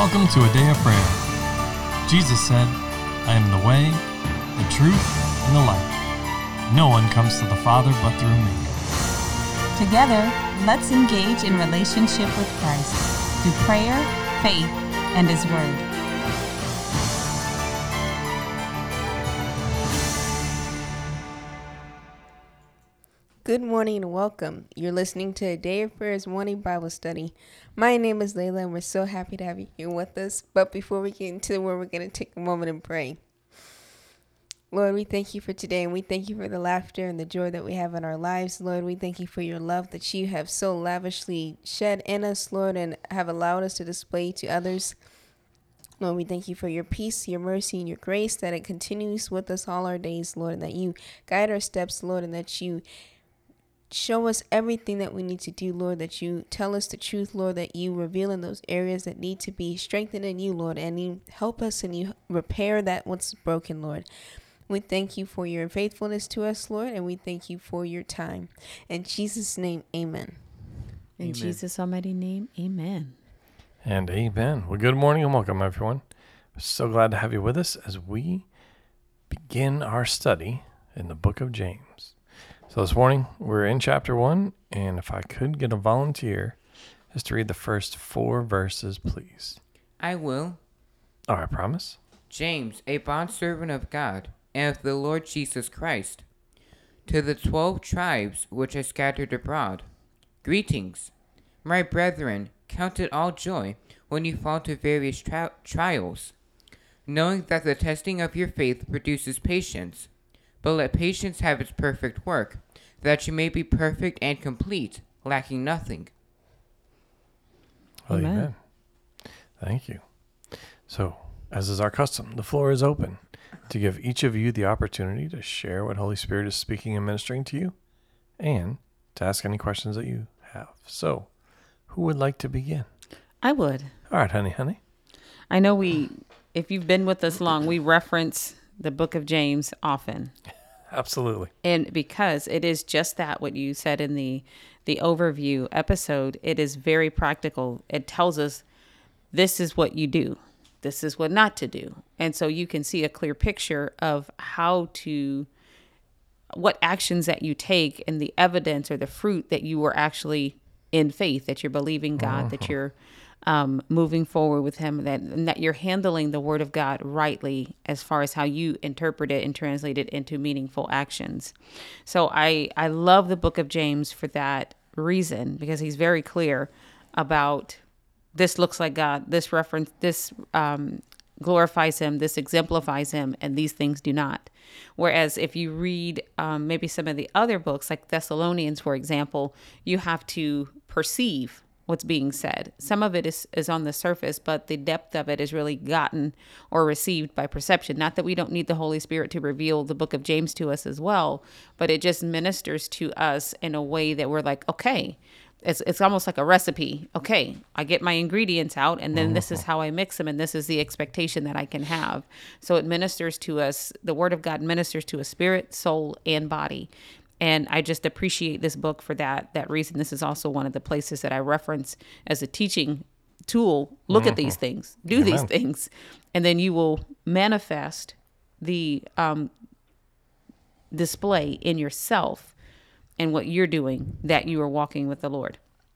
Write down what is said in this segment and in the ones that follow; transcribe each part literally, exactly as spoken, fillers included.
Welcome to a day of prayer. Jesus said, I am the way, the truth, and the life. No one comes to the Father but through me. Together, let's engage in relationship with Christ through prayer, faith, and His Word. Good morning and welcome. You're listening to a Day of Prayers morning Bible study. My name is Layla and we're so happy to have you here with us. But before we get into the word, we're going to take a moment and pray. Lord, we thank you for today and we thank you for the laughter and the joy that we have in our lives. Lord, we thank you for your love that you have so lavishly shed in us, Lord, and have allowed us to display to others. Lord, we thank you for your peace, your mercy, and your grace, that it continues with us all our days, Lord, and that you guide our steps, Lord, and that you show us everything that we need to do, Lord, that you tell us the truth, Lord, that you reveal in those areas that need to be strengthened in you, Lord, and you help us and you repair that what's broken, Lord. We thank you for your faithfulness to us, Lord, and we thank you for your time. In Jesus' name, amen. In Amen. Jesus' almighty name, amen. And amen. Well, good morning and welcome, everyone. We're so glad to have you with us as we begin our study in the book of James. So this morning, we're in chapter one, and if I could get a volunteer just to read the first four verses, please. I will. All right, promise. James, a bondservant of God and of the Lord Jesus Christ, to the twelve tribes which are scattered abroad, greetings. My brethren, count it all joy when you fall into various tri- trials, knowing that the testing of your faith produces patience. But let patience have its perfect work, that you may be perfect and complete, lacking nothing. Well, Amen. amen. Thank you. So, as is our custom, the floor is open to give each of you the opportunity to share what Holy Spirit is speaking and ministering to you, and to ask any questions that you have. So, who would like to begin? I would. All right, honey, honey. I know we, if you've been with us long, we reference the book of James often. Absolutely. And because it is just that, what you said in the, the overview episode, it is very practical. It tells us this is what you do. This is what not to do. And so you can see a clear picture of how to, what actions that you take and the evidence or the fruit that you were actually in faith, that you're believing God, that you're um, moving forward with Him, that, and that you're handling the Word of God rightly as far as how you interpret it and translate it into meaningful actions. So I, I love the book of James for that reason, because he's very clear about this looks like God, this reference, this um, glorifies Him, this exemplifies Him, and these things do not. Whereas if you read um, maybe some of the other books, like Thessalonians, for example, you have to perceive what's being said. Some of it is, is on the surface, but the depth of it is really gotten or received by perception. Not that we don't need the Holy Spirit to reveal the book of James to us as well, but it just ministers to us in a way that we're like, okay, It's it's almost like a recipe. Okay, I get my ingredients out, and then this is how I mix them, and this is the expectation that I can have. So it ministers to us. The Word of God ministers to a spirit, soul, and body. And I just appreciate this book for that that reason. This is also one of the places that I reference as a teaching tool. Look at these things, do Amen. these things, and then you will manifest the um, display in yourself and what you're doing, that you are walking with the Lord.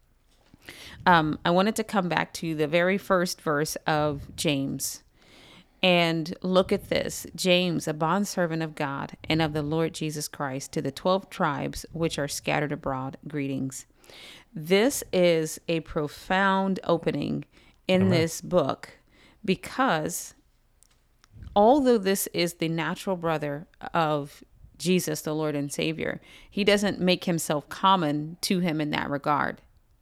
Um, I wanted to come back to the very first verse of James and look at this. James, a bondservant of God and of the Lord Jesus Christ, to the twelve tribes which are scattered abroad, greetings. This is a profound opening in Amen. this book, because although this is the natural brother of Jesus, the Lord and Savior, he doesn't make himself common to him in that regard.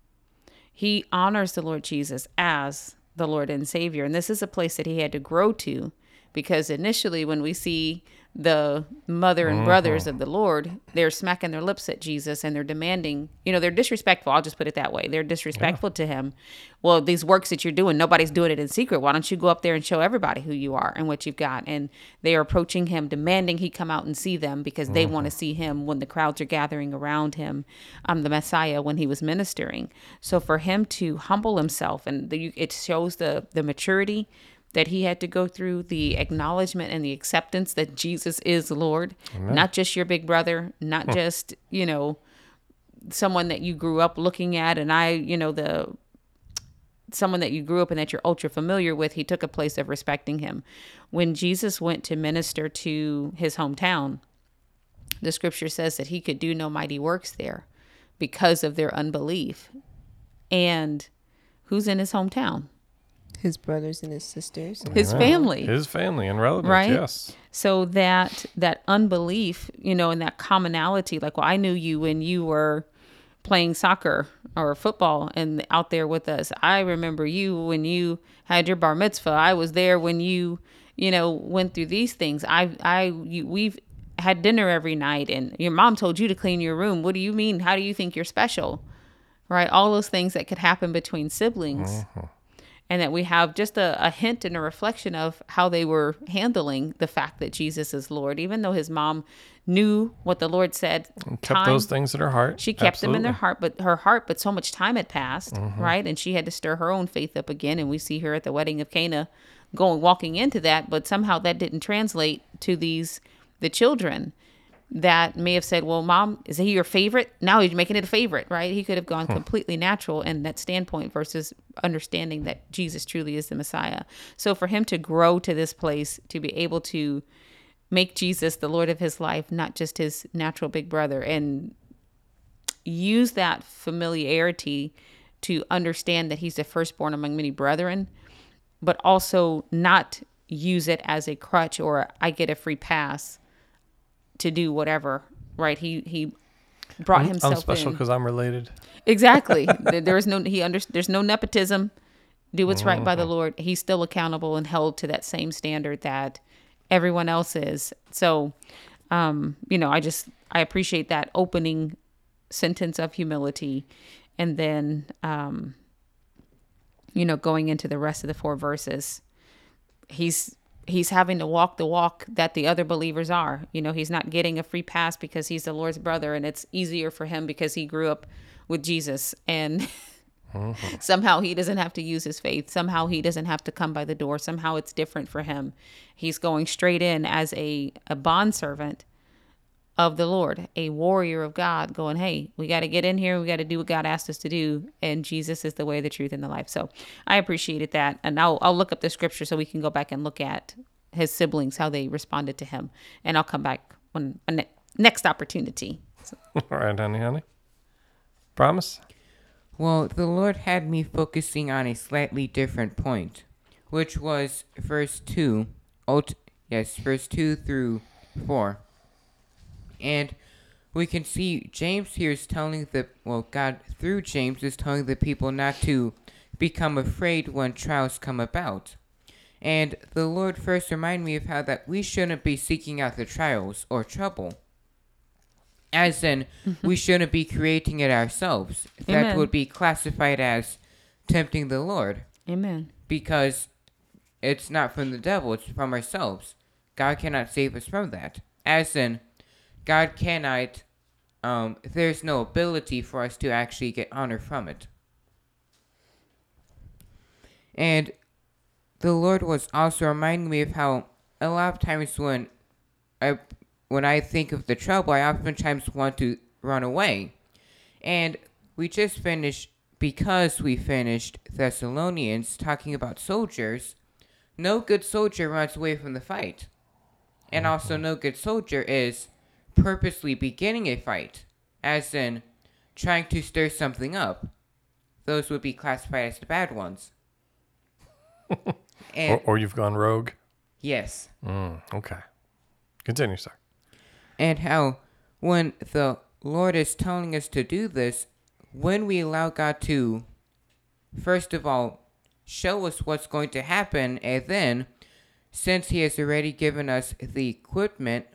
He honors the Lord Jesus as the Lord and Savior. And this is a place that he had to grow to, Because initially, when we see the mother and brothers of the Lord, they're smacking their lips at Jesus and they're demanding, you know, they're disrespectful. I'll just put it that way. They're disrespectful yeah. to him. Well, these works that you're doing, nobody's doing it in secret. Why don't you go up there and show everybody who you are and what you've got? And they are approaching him, demanding he come out and see them because they mm-hmm. want to see him when the crowds are gathering around him, um, the Messiah, when he was ministering. So for him to humble himself, and the, it shows the the maturity that he had to go through, the acknowledgement and the acceptance that Jesus is Lord, Amen. Not just your big brother, not huh. just, you know, someone that you grew up looking at. And I, you know, the someone that you grew up and that you're ultra familiar with, he took a place of respecting him. When Jesus went to minister to his hometown, the scripture says that he could do no mighty works there because of their unbelief. And who's in his hometown? His brothers and his sisters. His family. His family and relatives, right? yes. So that that unbelief, you know, and that commonality, like, well, I knew you when you were playing soccer or football and out there with us. I remember you when you had your bar mitzvah. I was there when you, you know, went through these things. I, I, you, we've had dinner every night and your mom told you to clean your room. What do you mean? How do you think you're special? Right? All those things that could happen between siblings. Mm-hmm. And that we have just a, a hint and a reflection of how they were handling the fact that Jesus is Lord, even though his mom knew what the Lord said. And kept time, those things in her heart. She kept Absolutely. them in their heart, but her heart, but so much time had passed, mm-hmm. right? And she had to stir her own faith up again. And we see her at the wedding of Cana going, walking into that, but somehow that didn't translate to these, the children that may have said, well, Mom, is he your favorite? Now he's making it a favorite, right? He could have gone hmm. completely natural in that standpoint versus understanding that Jesus truly is the Messiah. So for him to grow to this place, to be able to make Jesus the Lord of his life, not just his natural big brother, and use that familiarity to understand that he's the firstborn among many brethren, but also not use it as a crutch or I get a free pass to do whatever, right? He he brought I'm, himself I'm special because I'm related. Exactly. there is no he under, there's no nepotism. Do what's mm-hmm. right by the Lord. He's still accountable and held to that same standard that everyone else is. So, um, you know, I just I appreciate that opening sentence of humility, and then, um, you know, going into the rest of the four verses, he's. He's having to walk the walk that the other believers are. You know, he's not getting a free pass because he's the Lord's brother and it's easier for him because he grew up with Jesus and mm-hmm. somehow he doesn't have to use his faith. Somehow he doesn't have to come by the door. Somehow it's different for him. He's going straight in as a, a bondservant of the Lord, a warrior of God going, hey, we got to get in here. We got to do what God asked us to do. And Jesus is the way, the truth, and the life. So I appreciated that. And I'll, I'll look up the scripture so we can go back and look at his siblings, how they responded to him. And I'll come back when a ne- next opportunity. So. All right, honey, honey. Promise? Well, the Lord had me focusing on a slightly different point, which was verse two. Oh, t- yes, verse two through four. And we can see James here is telling the, well, God through James is telling the people not to become afraid when trials come about. And the Lord first reminded me of how that we shouldn't be seeking out the trials or trouble. As in, mm-hmm. we shouldn't be creating it ourselves. Amen. That would be classified as tempting the Lord. Amen. Because it's not from the devil, it's from ourselves. God cannot save us from that. As in, God cannot, um, there's no ability for us to actually get honor from it. And the Lord was also reminding me of how a lot of times when I, when I think of the trouble, I oftentimes want to run away. And we just finished, because we finished Thessalonians talking about soldiers, no good soldier runs away from the fight. And also no good soldier is purposely beginning a fight, as in trying to stir something up. Those would be classified as the bad ones. And, or, or you've gone rogue? Yes. Mm, okay. Continue, sir. And how when the Lord is telling us to do this, when we allow God to, first of all, show us what's going to happen, and then since he has already given us the equipment,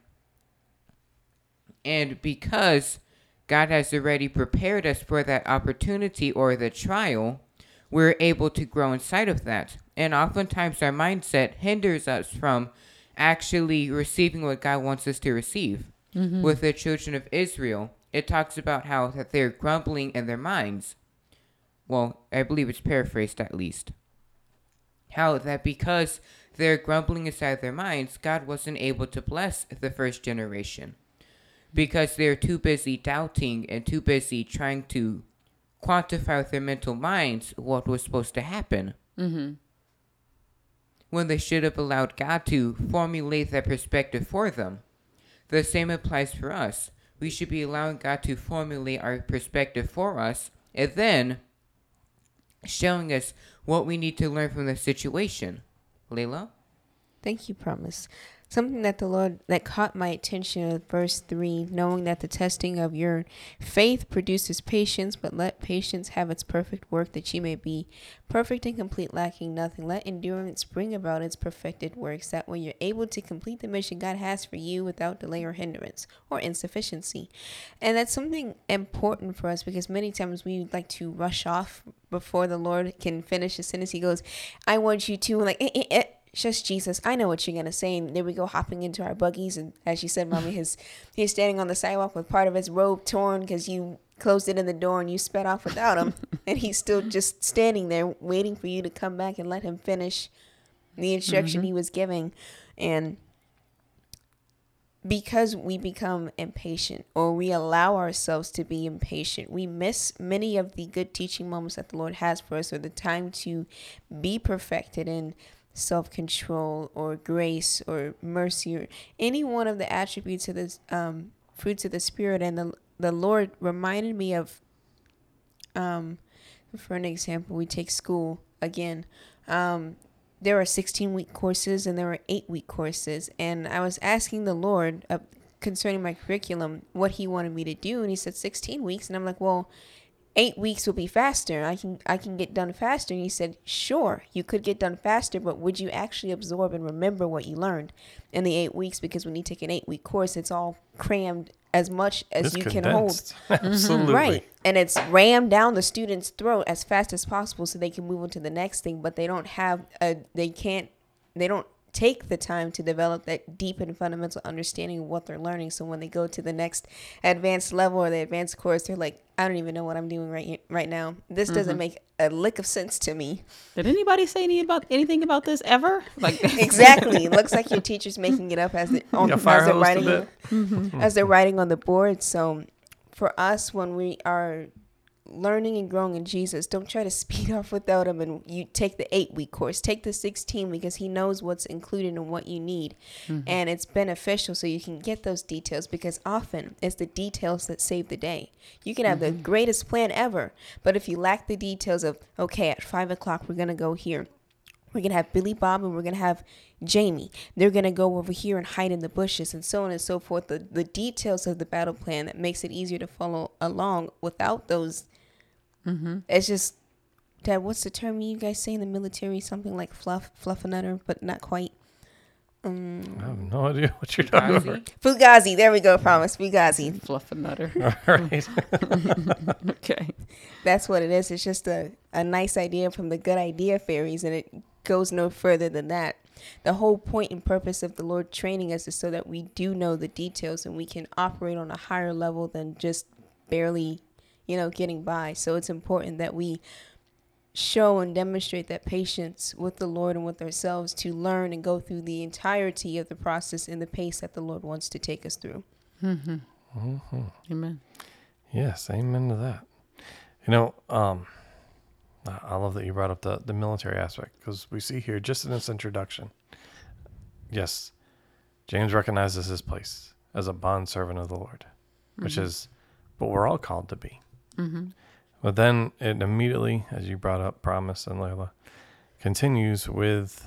and because God has already prepared us for that opportunity or the trial, we're able to grow inside of that. And oftentimes our mindset hinders us from actually receiving what God wants us to receive. Mm-hmm. With the children of Israel, it talks about how that they're grumbling in their minds. Well, I believe it's paraphrased at least. How that because they're grumbling inside their minds, God wasn't able to bless the first generation. Because they're too busy doubting and too busy trying to quantify with their mental minds what was supposed to happen. Mm-hmm. When they should have allowed God to formulate that perspective for them. The same applies for us. We should be allowing God to formulate our perspective for us and then showing us what we need to learn from the situation. Layla? Thank you, Promise. Something that the Lord, that caught my attention in verse three, knowing that the testing of your faith produces patience, but let patience have its perfect work, that ye may be perfect and complete, lacking nothing. Let endurance bring about its perfected works, that way you're able to complete the mission God has for you without delay or hindrance or insufficiency. And that's something important for us, because many times we like to rush off before the Lord can finish a sentence. He goes, I want you to, like, eh, eh, eh. Just Jesus, I know what you're gonna say. And there we go, hopping into our buggies, and as you said, Mommy, his he's standing on the sidewalk with part of his robe torn because you closed it in the door and you sped off without him, and he's still just standing there waiting for you to come back and let him finish the instruction mm-hmm. he was giving. And because we become impatient, or we allow ourselves to be impatient, we miss many of the good teaching moments that the Lord has for us, or the time to be perfected in self-control or grace or mercy, or any one of the attributes of the um, fruits of the Spirit. And the the Lord reminded me of, um, for an example, we take school again. Um, there are sixteen-week courses and there are eight-week courses. And I was asking the Lord uh, concerning my curriculum what he wanted me to do. And he said sixteen weeks. And I'm like, well, eight weeks will be faster. I can I can get done faster. And he said, sure, you could get done faster, but would you actually absorb and remember what you learned in the eight weeks? Because when you take an eight-week course, it's all crammed as much as It's you condensed. can hold. Absolutely. Right. And it's rammed down the student's throat as fast as possible so they can move on to the next thing. But they don't have a, they can't, they don't take the time to develop that deep and fundamental understanding of what they're learning. So when they go to the next advanced level or the advanced course, they're like, I don't even know what I'm doing right right now. This mm-hmm. doesn't make a lick of sense to me. Did anybody say any about anything about this ever? Like exactly. It looks like your teacher's making it up as, they, on, as they're writing on, mm-hmm. as they're writing on the board. So for us, when we are learning and growing in Jesus, don't try to speed off without him and you take the eight week course. Take the sixteen, because he knows what's included and what you need. Mm-hmm. And it's beneficial so you can get those details, because often it's the details that save the day. You can have mm-hmm. the greatest plan ever, but if you lack the details of, okay, at five o'clock, we're going to go here. We're going to have Billy Bob and we're going to have Jamie. They're going to go over here and hide in the bushes, and so on and so forth. The, the details of the battle plan that makes it easier to follow along. Without those, mm-hmm. it's just, Dad, what's the term you guys say in the military? Something like fluff, fluffernutter, but not quite. Um, I have no idea what you're talking about. Fugazi. There we go, promise. Fugazi. Fluffernutter. All right. Okay. That's what it is. It's just a, a nice idea from the good idea fairies, and it goes no further than that. The whole point and purpose of the Lord training us is so that we do know the details and we can operate on a higher level than just barely, you know, getting by. So it's important that we show and demonstrate that patience with the Lord and with ourselves to learn and go through the entirety of the process in the pace that the Lord wants to take us through. Mm-hmm. Mm-hmm. Amen. Yes, amen to that. You know, um, I love that you brought up the, the military aspect, because we see here just in its introduction, yes, James recognizes his place as a bondservant of the Lord, mm-hmm. which is what we're all called to be. Mm-hmm. But then it immediately, as you brought up, Promise and Layla, continues with,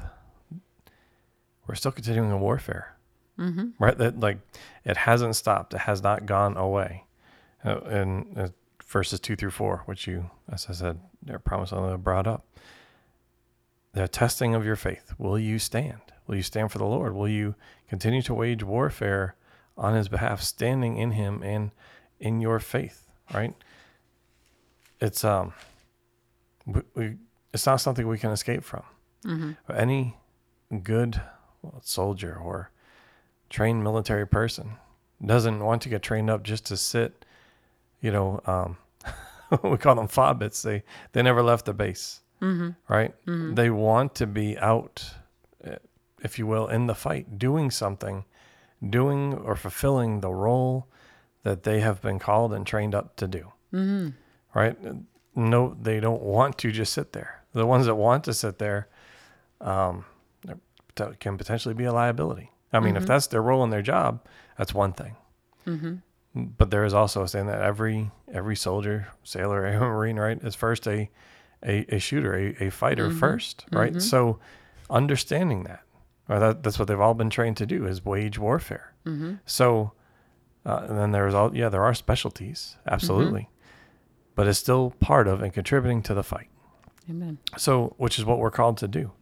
we're still continuing a warfare, mm-hmm. right? That like it hasn't stopped. It has not gone away. Uh, and uh, verses two through four, which you, as I said, their Promise and Layla brought up. The testing of your faith. Will you stand? Will you stand for the Lord? Will you continue to wage warfare on his behalf, standing in him and in your faith, right? It's um, we, we it's not something we can escape from. Mm-hmm. Any good soldier or trained military person doesn't want to get trained up just to sit, you know, um, we call them fobbits. They, they never left the base, mm-hmm. right? Mm-hmm. They want to be out, if you will, in the fight, doing something, doing or fulfilling the role that they have been called and trained up to do, mm-hmm. right? No, they don't want to just sit there. The ones that want to sit there um, can potentially be a liability. I mean, mm-hmm. if that's their role in their job, that's one thing. Mm-hmm. But there is also a saying that every every soldier, sailor, a marine, right, is first a a, a shooter, a, a fighter mm-hmm. first, right? Mm-hmm. So understanding that, or that, that's what they've all been trained to do, is wage warfare. Mm-hmm. So, uh, and then there's all, yeah, there are specialties, absolutely. Mm-hmm. But it's still part of and contributing to the fight. Amen. So, which is what we're called to do.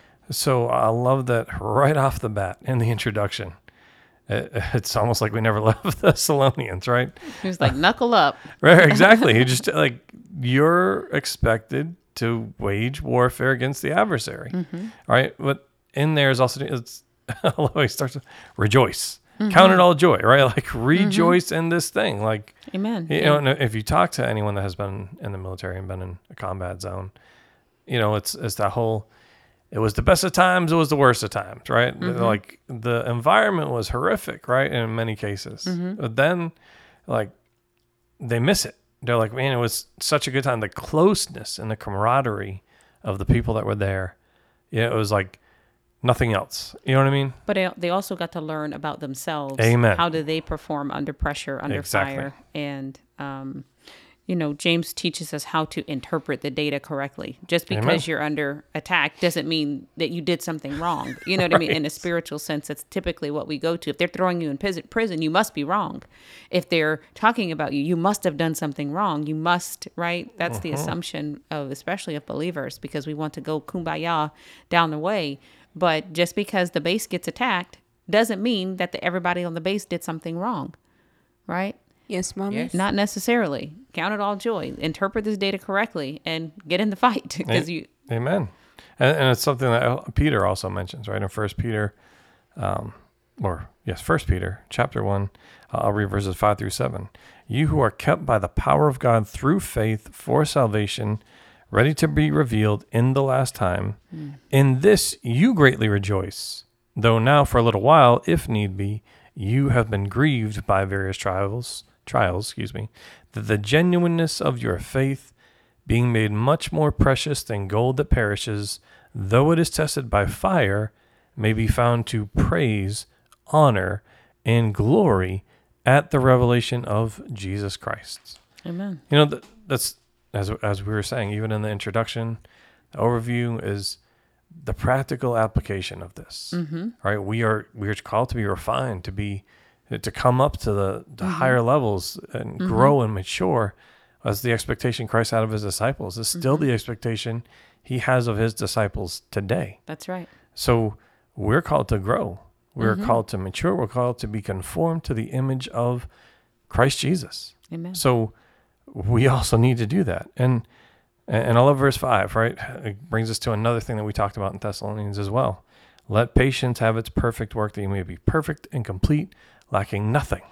So I love that right off the bat in the introduction. It, it's almost like we never left the Thessalonians, right? He was like, knuckle up. Right, exactly. He just like, you're expected to wage warfare against the adversary, mm-hmm. right? But in there is also, it's, I love how he starts with, rejoice. Mm-hmm. Count it all joy, right? Like, rejoice mm-hmm. in this thing. Like, amen. You yeah. know, if you talk to anyone that has been in the military and been in a combat zone, you know, it's it's that whole, it was the best of times, it was the worst of times, right? Mm-hmm. Like, the environment was horrific, right? In many cases. Mm-hmm. But then, like, they miss it. They're like, man, it was such a good time. The closeness and the camaraderie of the people that were there, yeah, it was like nothing else. You know what I mean? But they also got to learn about themselves. Amen. How do they perform under pressure, under exactly. fire? And, um, you know, James teaches us how to interpret the data correctly. Just because Amen. You're under attack doesn't mean that you did something wrong. You know what right. I mean? In a spiritual sense, that's typically what we go to. If they're throwing you in prison, you must be wrong. If they're talking about you, you must have done something wrong. You must, right? That's uh-huh. the assumption of, especially of believers, because we want to go kumbaya down the way. But just because the base gets attacked doesn't mean that the, everybody on the base did something wrong, right? Yes, Mommy. Yes. Not necessarily. Count it all joy. Interpret this data correctly and get in the fight. Because you. Amen. And, and it's something that Peter also mentions, right? In First Peter, um, or yes, First Peter, chapter one. Uh, I'll read verses five through seven. You who are kept by the power of God through faith for salvation, ready to be revealed in the last time. Mm. In this you greatly rejoice, though now for a little while, if need be, you have been grieved by various trials, trials, excuse me, that the genuineness of your faith, being made much more precious than gold that perishes, though it is tested by fire, may be found to praise, honor, and glory at the revelation of Jesus Christ. Amen. You know, that, that's, as as we were saying, even in the introduction, the overview is the practical application of this. Mm-hmm. Right? We are we are called to be refined, to be to come up to the, the mm-hmm. higher levels and mm-hmm. grow and mature. As the expectation Christ had of his disciples is still mm-hmm. the expectation he has of his disciples today. That's right. So we're called to grow. We're mm-hmm. called to mature. We're called to be conformed to the image of Christ Jesus. Amen. So we also need to do that. And and I love verse five, right? It brings us to another thing that we talked about in Thessalonians as well. Let patience have its perfect work, that you may be perfect and complete, lacking nothing.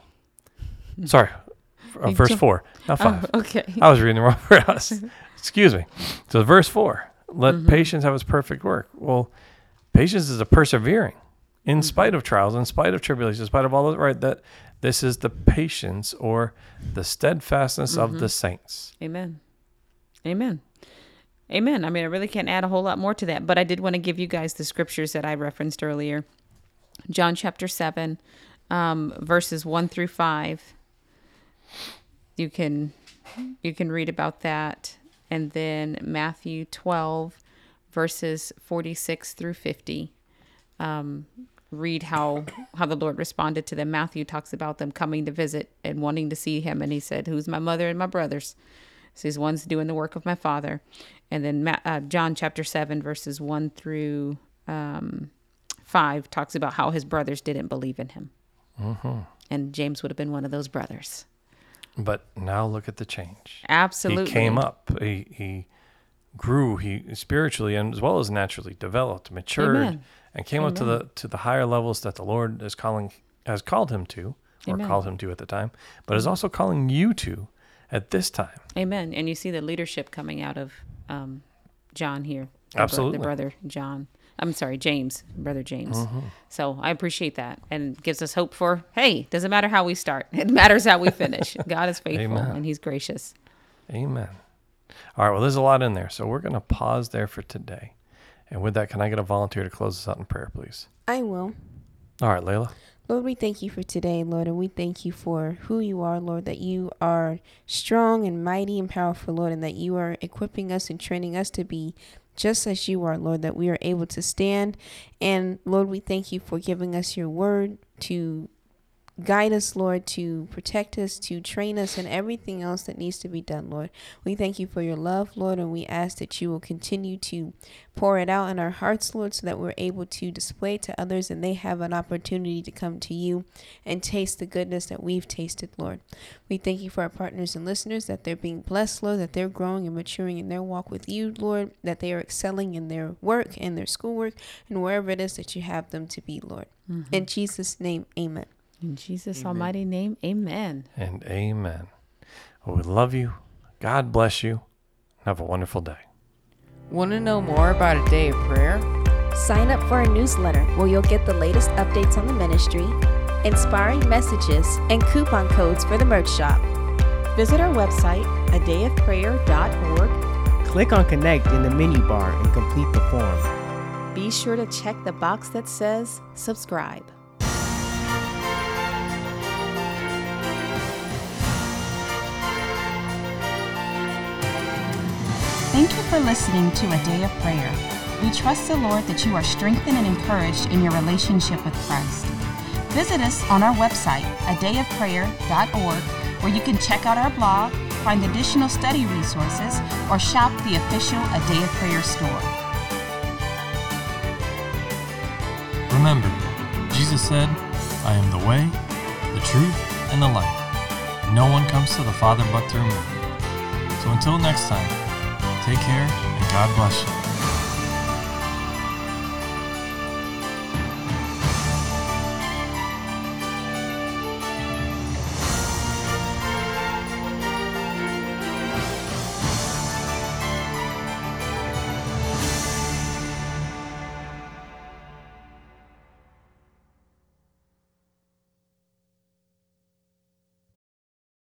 Sorry, uh, verse four, not five. Oh, okay. I was reading the wrong verse. Excuse me. So verse four, let mm-hmm. patience have its perfect work. Well, patience is a persevering in mm-hmm. spite of trials, in spite of tribulations, in spite of all that, right? That this is the patience or the steadfastness mm-hmm. of the saints. Amen. Amen. Amen. I mean, I really can't add a whole lot more to that, but I did want to give you guys the scriptures that I referenced earlier. John chapter seven, um, verses one through five. You can, you can read about that. And then Matthew twelve, verses forty-six through fifty. Um, read how, how the Lord responded to them. Matthew talks about them coming to visit and wanting to see him. And he said, who's my mother and my brothers? So he's one's doing the work of my Father. And then uh, John chapter seven, verses one through um, five talks about how his brothers didn't believe in him. Mm-hmm. And James would have been one of those brothers. But now look at the change. Absolutely. He came up. He, he grew. He spiritually and as well as naturally developed, matured, Amen. and came up to Amen. the to the higher levels that the Lord is calling has called him to, or Amen. called him to at the time, but is also calling you to at this time. Amen. And you see the leadership coming out of um, John here. The bro- Absolutely. The brother John. I'm sorry, James, brother James. Mm-hmm. So I appreciate that, and gives us hope for, hey, doesn't matter how we start. It matters how we finish. God is faithful, Amen. and he's gracious. Amen. All right, well, there's a lot in there, so we're going to pause there for today. And with that, can I get a volunteer to close us out in prayer, please? I will. All right, Layla. Lord, we thank you for today, Lord, and we thank you for who you are, Lord, that you are strong and mighty and powerful, Lord, and that you are equipping us and training us to be just as you are, Lord, that we are able to stand. And Lord, we thank you for giving us your word to guide us, Lord, to protect us, to train us, and everything else that needs to be done, Lord. We thank you for your love, Lord, and we ask that you will continue to pour it out in our hearts, Lord, so that we're able to display it to others and they have an opportunity to come to you and taste the goodness that we've tasted, Lord. We thank you for our partners and listeners, that they're being blessed, Lord, that they're growing and maturing in their walk with you, Lord, that they are excelling in their work and their schoolwork and wherever it is that you have them to be, Lord. Mm-hmm. In Jesus' name, amen. In Jesus' Amen. almighty name, amen. And amen. Well, we love you. God bless you. Have a wonderful day. Want to know more about a day of prayer? Sign up for our newsletter where you'll get the latest updates on the ministry, inspiring messages, and coupon codes for the merch shop. Visit our website, a day of prayer dot org. Click on Connect in the menu bar and complete the form. Be sure to check the box that says subscribe. Thank you for listening to A Day of Prayer. We trust the Lord that you are strengthened and encouraged in your relationship with Christ. Visit us on our website, a day of prayer dot org, where you can check out our blog, find additional study resources, or shop the official A Day of Prayer store. Remember, Jesus said, I am the way, the truth, and the life. No one comes to the Father but through me. So until next time, take care and God bless you.